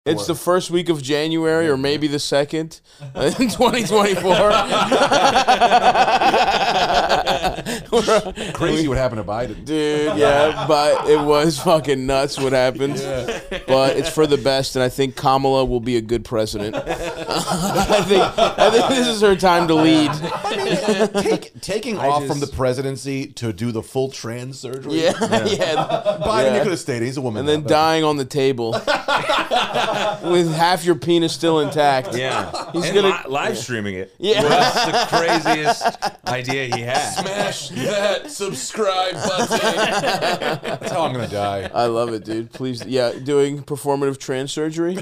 It's the first week of January, or maybe the second, in 2024. Crazy what happened to Biden. Dude, yeah, but it was fucking nuts what happened. Yeah. But it's for the best, and I think Kamala will be a good president. I think this is her time to lead. I mean, taking off from the presidency to do the full trans surgery. Yeah. Biden, you could have stayed. He's a woman. And then dying on the table with half your penis still intact. Yeah. He's and gonna live streaming it. Yeah. That's the craziest idea he had. Smash that subscribe button. That's how I'm gonna die. I love it, dude. Please, yeah, doing performative trans surgery.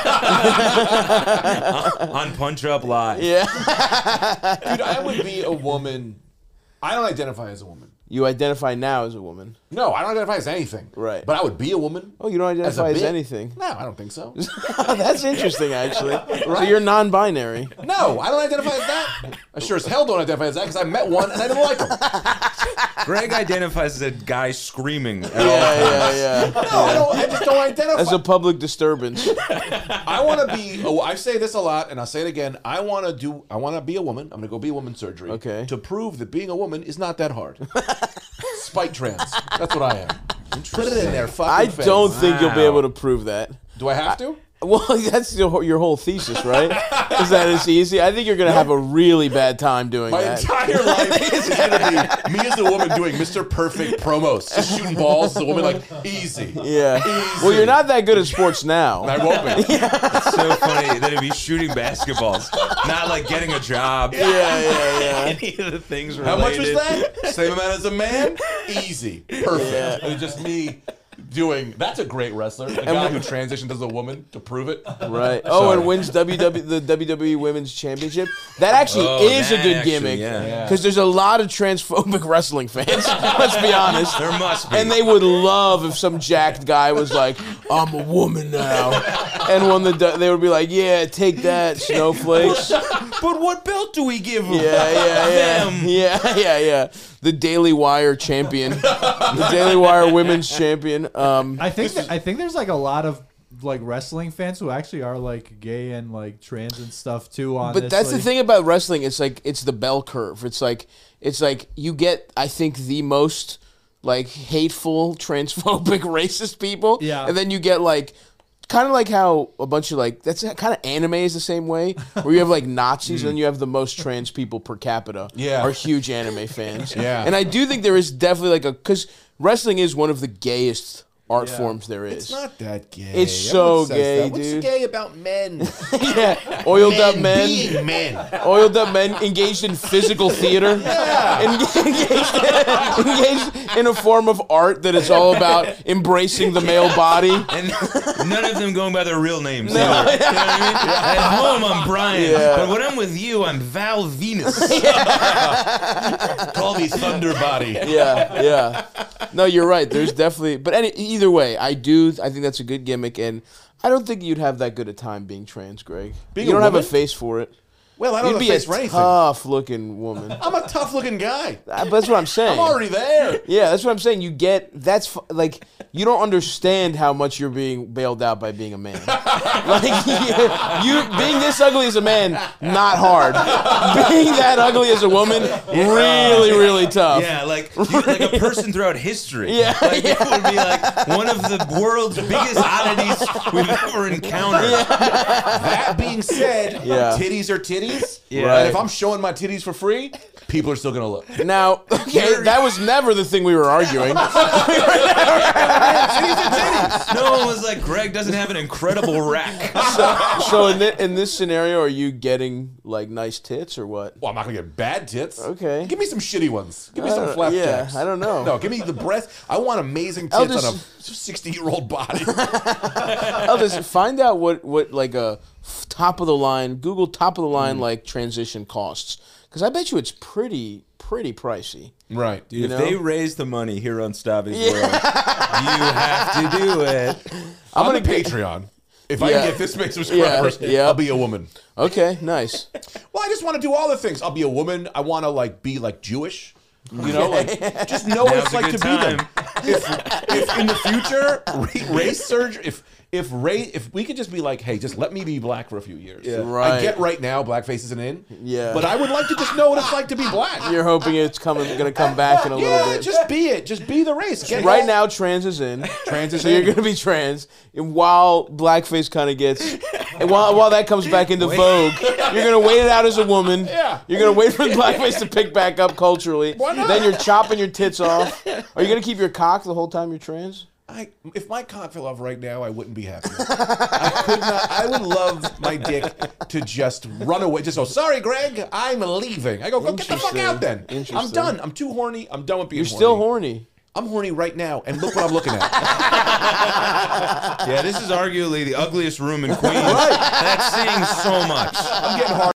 On Punch Up Live. Yeah. Dude, I would be a woman. I don't identify as a woman. You identify now as a woman. No, I don't identify as anything. Right. But I would be a woman. Oh, you don't identify as bit? anything? No, I don't think so. That's interesting, actually. So you're non-binary. No, I don't identify as that. I sure as hell don't identify as that because I met one and I didn't like him. Greg identifies as a guy screaming. Yeah. No, I just don't identify. As a public disturbance. I want to be. Oh, I say this a lot, and I'll say it again. I want to be a woman. I'm gonna go be a woman surgery. Okay. To prove that being a woman is not that hard. Spite trans. That's what I am. Put it in there. I don't think you'll be able to prove that. Do I have to? Well, that's your whole thesis, right? Is that it's easy? I think you're going to have a really bad time doing My that. entire life is going to be me as a woman doing Mr. Perfect promos. Just shooting balls as a woman, like, easy. Yeah. Easy. Well, you're not that good at sports now. I won't be. It's so funny that he'd be shooting basketballs, not like getting a job. Yeah. Any of the things How related. much was that? Same amount as a man? Easy. Perfect. Yeah. It's just me doing. That's a great wrestler. A guy who transitioned as a woman to prove it. Right. Oh, and wins the WWE Women's Championship. That actually is a good gimmick. Yeah. Because there's a lot of transphobic wrestling fans. Let's be honest. There must be. And they would love if some jacked guy was like, "I'm a woman now," and when they would be like, "Yeah, take that, snowflakes." But what belt do we give him? Yeah. The Daily Wire champion, the Daily Wire Women's champion. I think there's like a lot of like wrestling fans who actually are like gay and like trans and stuff too. But that's the thing about wrestling. It's like it's the bell curve. It's like you get, I think, the most like hateful, transphobic, racist people. Yeah. And then you get like kind of like how a bunch of like that's kind of anime is the same way, where you have like Nazis and then you have the most trans people per capita. Yeah. Are huge anime fans. Yeah. And I do think there is definitely like because wrestling is one of the gayest art forms there is. It's not that gay. It's so Everyone says gay, that. What's dude. gay about men? Yeah, oiled up men. Being men. Oiled up men engaged in physical theater. Yeah. Engaged in a form of art that is all about embracing the male body. And none of them going by their real names. Either. You know what I mean? At home, I'm Brian. Yeah. But when I'm with you, I'm Val Venus. Call me Thunder Body. Yeah. No, you're right. There's definitely, but either way, I think that's a good gimmick, and I don't think you'd have that good a time being trans, Greg. Being you don't a have a woman? face for it. Well, I don't You'd have a be face for anything. tough-looking woman. I'm a tough-looking guy. But that's what I'm saying. I'm already there. Yeah, that's what I'm saying. Like, you don't understand how much you're being bailed out by being a man. Like, you being this ugly as a man, not hard. Being that ugly as a woman, really, really tough. Yeah, like a person throughout history. Yeah, Like, it would be like one of the world's biggest oddities we've ever encountered. That being said, Yeah. titties are titties. Yeah. And if I'm showing my titties for free, people are still going to look. Now, okay, that was never the thing we were arguing. No one was like, Greg doesn't have an incredible rack. So in this scenario, are you getting like nice tits or what? Well, I'm not going to get bad tits. Okay. Give me some shitty ones. Give me I some don't- flapjacks. yeah, I don't know. No, give me the breast. I want amazing I'll tits on a just- 60-year-old body. I'll just find out what like a top of the line, Google top of the line like transition costs. Because I bet you it's pretty pricey. Right. Dude, You if know? they raise the money here on Stavi's World, you have to do it. I'm going to Patreon. If I Yeah. can get this many subscribers, Yeah. I'll be a woman. Okay, nice. Well, I just want to do all the things. I'll be a woman. I want to like be like Jewish. You know, like just know what Now's it's a like good to be them. If in the future race surgery, if we could just be like, hey, just let me be black for a few years. Yeah. Right. I get right now blackface isn't in. Yeah. But I would like to just know what it's like to be black. You're hoping it's gonna come back in a little bit. Just be it. Just be the race. Right now, trans is in. Trans is So in. you're gonna be trans, and while blackface kind of gets, and while that comes back into vogue, you're gonna wait it out as a woman. Yeah. You're gonna wait for blackface to pick back up culturally. Why not? Then you're chopping your tits off. Are you gonna keep your cock the whole time you're trans? If my cock fell off right now, I wouldn't be happy. I could not. I would love my dick to just run away. Just sorry, Greg, I'm leaving. I go get the fuck out then. I'm done. I'm too horny. I'm done with being You're still horny. I'm horny right now, and look what I'm looking at. Yeah, this is arguably the ugliest room in Queens. Right. That's saying so much. I'm getting hard.